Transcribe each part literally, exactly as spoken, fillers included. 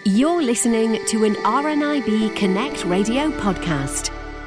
You're listening to an R N I B Connect radio podcast.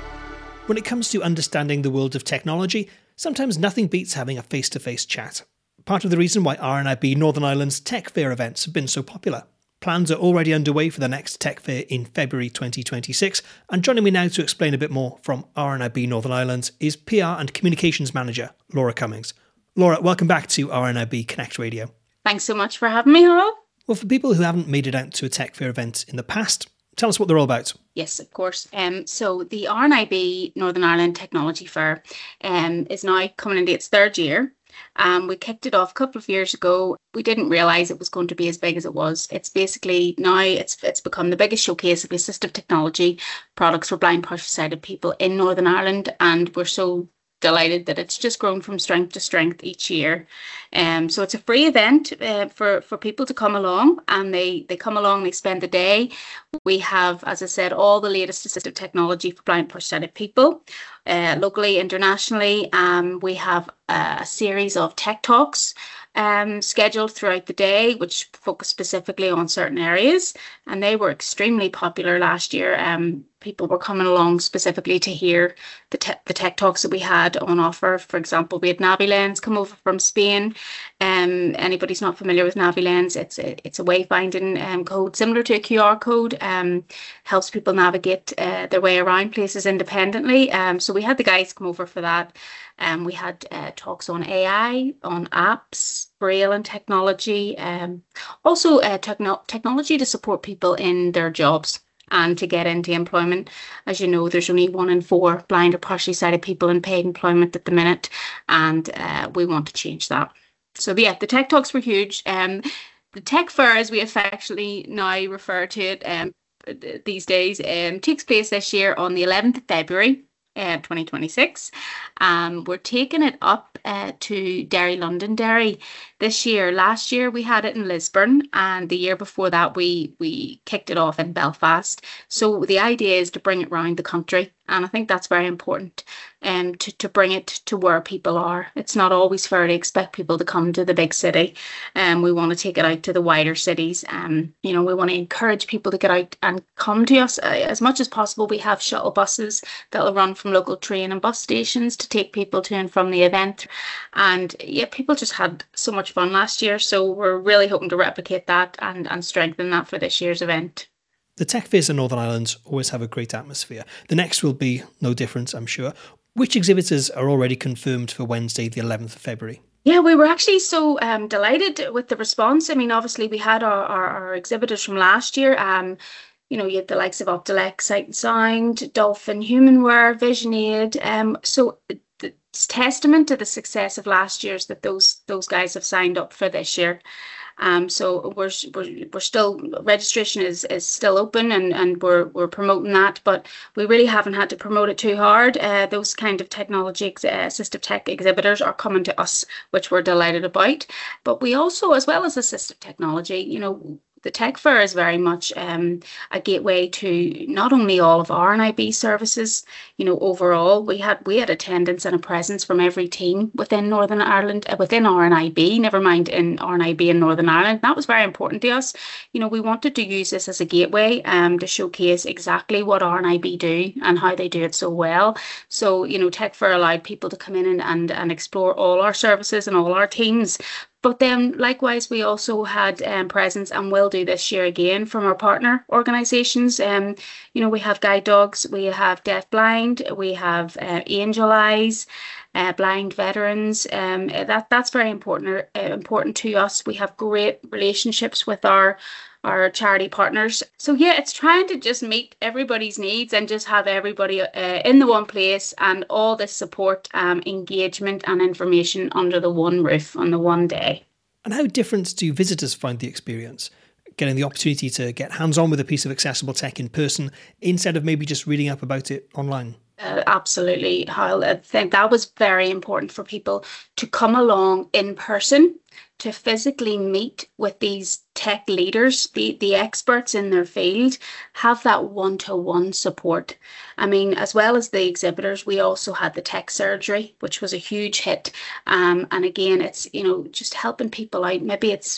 When it comes to understanding the world of technology, sometimes nothing beats having a face-to-face chat. Part of the reason why R N I B Northern Ireland's Tech Fair events have been so popular. Plans are already underway for the next Tech Fair in February twenty twenty-six, and joining me now to explain a bit more from R N I B Northern Ireland is P R and Communications Manager Laura Cummings. Laura, welcome back to R N I B Connect Radio. Thanks so much for having me, Harold. Well, for people who haven't made it out to a Tech Fair event in the past, tell us what they're all about. Yes, of course. Um, so the R N I B Northern Ireland Technology Fair um, is now coming into its third year. Um, we kicked it off a couple of years ago. We didn't realise it was going to be as big as it was. It's basically now it's it's become the biggest showcase of assistive technology products for blind, partially sighted people in Northern Ireland, and we're so delighted that it's just grown from strength to strength each year. Um, so it's a free event uh, for, for people to come along, and they, they come along, they spend the day. We have, as I said, all the latest assistive technology for blind, partially sighted people, uh, locally, internationally. Um, we have a, a series of tech talks um, scheduled throughout the day, which focus specifically on certain areas, and they were extremely popular last year. Um, people were coming along specifically to hear the, te- the tech talks that we had on offer. For example, we had NaviLens come over from Spain. Um, anybody's not familiar with NaviLens, it's a, it's a wayfinding um, code similar to a Q R code, um, helps people navigate uh, their way around places independently. Um, so we had the guys come over for that. Um, we had uh, talks on A I, on apps, braille and technology, um, also uh, techno- technology to support people in their jobs and to get into employment. As you know, there's only one in four blind or partially sighted people in paid employment at the minute, and uh, we want to change that. So yeah, the tech talks were huge. Um, the Tech Fair, as we affectionately now refer to it um, these days, um, takes place this year on the eleventh of February. Uh, twenty twenty-six. Um, we're taking it up uh, to Derry Londonderry this year. Last year we had it in Lisburn, and the year before that we we kicked it off in Belfast. So the idea is to bring it around the country, and I think that's very important. Um, to, to bring it to where people are. It's not always fair to expect people to come to the big city. Um, we want to take it out to the wider cities. Um, you know, we want to encourage people to get out and come to us uh, as much as possible. We have shuttle buses that will run from local train and bus stations to take people to and from the event. And yeah, people just had so much fun last year. So we're really hoping to replicate that and, and strengthen that for this year's event. The Tech Fairs in Northern Ireland always have a great atmosphere. The next will be no different, I'm sure. Which exhibitors are already confirmed for Wednesday, the eleventh of February? Yeah, we were actually so um, delighted with the response. I mean, obviously, we had our, our, our exhibitors from last year. Um, you know, you had the likes of Optelec, Sight and Sound, Dolphin Humanware, VisionAid. Um, so it's testament to the success of last year's that those those guys have signed up for this year. Um, so we're we're we're still registration is is still open, and, and we're we're promoting that, but we really haven't had to promote it too hard. Uh, those kind of technology ex- uh, assistive tech exhibitors are coming to us, which we're delighted about. But we also, as well as assistive technology, you know, the Tech Fair is very much um, a gateway to not only all of R N I B services. You know, overall, we had we had attendance and a presence from every team within Northern Ireland, uh, within R N I B, never mind in R N I B in Northern Ireland. That was very important to us. You know, we wanted to use this as a gateway um, to showcase exactly what R N I B do and how they do it so well. So, you know, Tech Fair allowed people to come in and, and, and explore all our services and all our teams. But then likewise, we also had um, presence, and will do this year again, from our partner organisations. Um, you know, we have Guide Dogs, we have Deaf Blind, we have uh, Angel Eyes, uh, Blind Veterans. Um, that that's very important uh, important to us. We have great relationships with our our charity partners. So yeah, it's trying to just meet everybody's needs and just have everybody uh, in the one place, and all this support, um, engagement and information under the one roof on the one day. And how different do visitors find the experience? Getting the opportunity to get hands-on with a piece of accessible tech in person instead of maybe just reading up about it online? Uh, absolutely, Hal. I think that was very important for people to come along in person, to physically meet with these tech leaders, the, the experts in their field, have that one-to-one support. I mean, as well as the exhibitors, we also had the tech surgery, which was a huge hit. Um, and again, it's, you know, just helping people out. Maybe it's with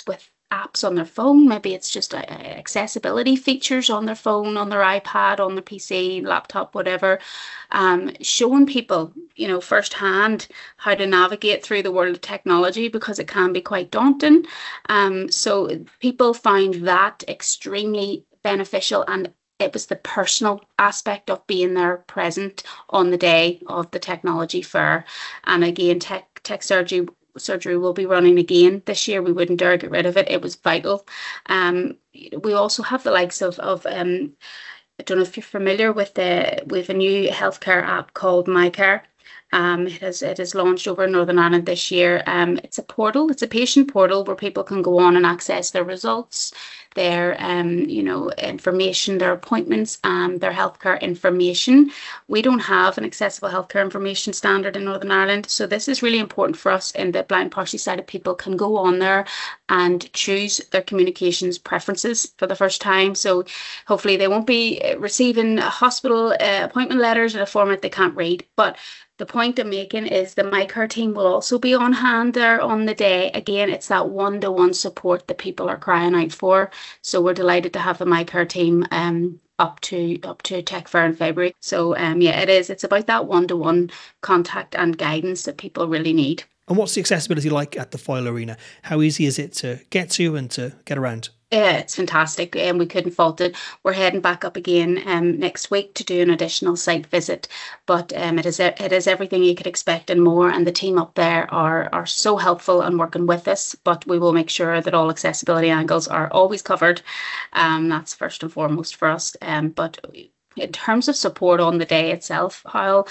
apps on their phone. Maybe it's just uh, accessibility features on their phone, on their iPad, on their P C, laptop, whatever. Um, showing people, you know, firsthand how to navigate through the world of technology, because it can be quite daunting. Um, so people find that extremely beneficial, and it was the personal aspect of being there present on the day of the technology fair. And again, tech tech surgery surgery will be running again this year. We wouldn't dare get rid of it. It was vital. Um, we also have the likes of of um, I don't know if you're familiar with the with a new healthcare app called MyCare. Um, it has it has launched over in Northern Ireland this year. Um, it's a portal. It's a patient portal where people can go on and access their results, their um, you know, information, their appointments, and their healthcare information. We don't have an accessible healthcare information standard in Northern Ireland, so this is really important for us. In that blind partially sighted people can go on there and choose their communications preferences for the first time. So hopefully they won't be receiving hospital uh, appointment letters in a format they can't read, but the point I'm making is the MyCare team will also be on hand there on the day. Again, it's that one-to-one support that people are crying out for. So we're delighted to have the MyCare team um, up to up to Tech Fair in February. So um, yeah, it is. It's about that one-to-one contact and guidance that people really need. And what's the accessibility like at the Foyle Arena? How easy is it to get to and to get around? Yeah, it's fantastic, and we couldn't fault it. We're heading back up again um, next week to do an additional site visit, but um, it is it is everything you could expect and more. And the team up there are are so helpful and working with us. But we will make sure that all accessibility angles are always covered. Um, that's first and foremost for us. Um, but in terms of support on the day itself, Hyle,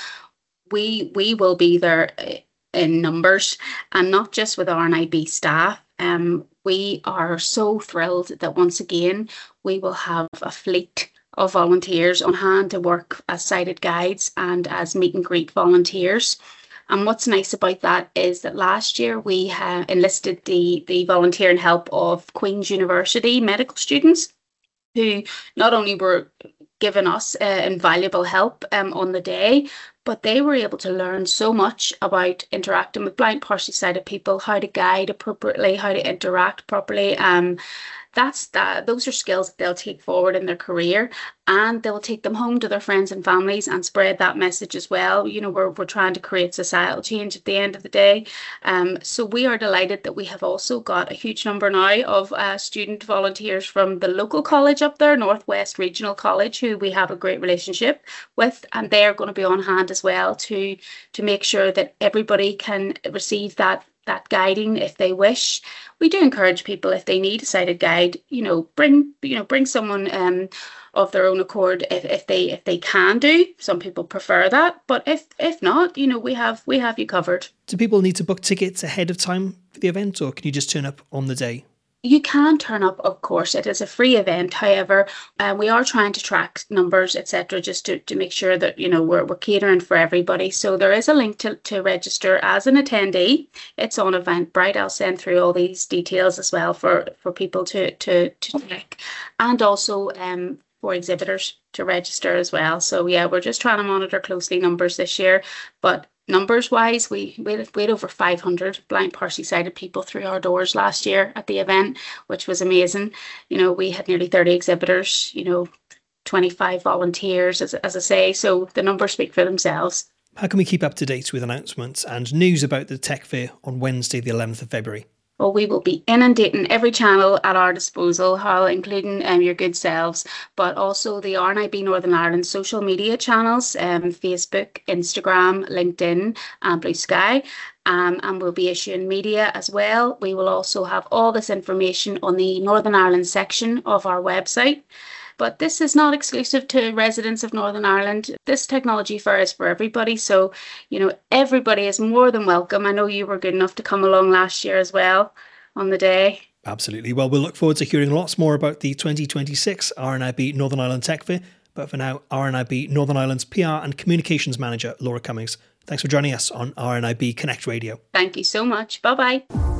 we we will be there in numbers, and not just with R N I B staff. Um, we are so thrilled that once again we will have a fleet of volunteers on hand to work as sighted guides and as meet and greet volunteers. And what's nice about that is that last year we uh, enlisted the, the volunteering help of Queen's University medical students, who not only were giving us uh, invaluable help um, on the day, but they were able to learn so much about interacting with blind partially sighted people, how to guide appropriately, how to interact properly. Um, that's that. Those are skills that they'll take forward in their career, and they'll take them home to their friends and families and spread that message as well. You know, we're we're trying to create societal change at the end of the day. Um, so we are delighted that we have also got a huge number now of uh, student volunteers from the local college up there, Northwest Regional College, who we have a great relationship with, and they are going to be on hand as well to to make sure that everybody can receive that that guiding if they wish. We do encourage people, if they need a sighted guide, you know, bring you know bring someone um of their own accord if, if they if they can do. Some people prefer that, but if if not, you know, we have we have you covered. Do people need to book tickets ahead of time for the event, or can you just turn up on the day? You can turn up, of course. It is a free event. However, uh, we are trying to track numbers, et cetera, just to, to make sure that, you know, we're, we're catering for everybody. So there is a link to, to register as an attendee. It's on Eventbrite. I'll send through all these details as well for, for people to, to, to check. And also um, for exhibitors to register as well. So yeah, we're just trying to monitor closely numbers this year. But numbers wise, we, we, had, we had over five hundred blind partially sighted people through our doors last year at the event, which was amazing. You know, we had nearly thirty exhibitors, you know, twenty-five volunteers, as, as I say, so the numbers speak for themselves. How can we keep up to date with announcements and news about the Tech Fair on Wednesday, the eleventh of February? Well, we will be inundating every channel at our disposal, Hal, including um, your good selves, but also the R N I B Northern Ireland social media channels, um, Facebook, Instagram, LinkedIn and Blue Sky. Um, and we'll be issuing media as well. We will also have all this information on the Northern Ireland section of our website. But this is not exclusive to residents of Northern Ireland. This technology fair is for everybody. So, you know, everybody is more than welcome. I know you were good enough to come along last year as well on the day. Absolutely. Well, we'll look forward to hearing lots more about the twenty twenty-six R N I B Northern Ireland Tech Fair. But for now, R N I B Northern Ireland's P R and Communications Manager, Laura Cummings. Thanks for joining us on R N I B Connect Radio. Thank you so much. Bye-bye.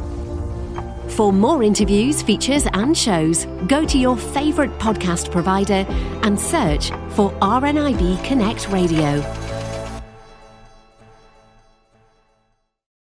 For more interviews, features and shows, go to your favourite podcast provider and search for R N I B Connect Radio.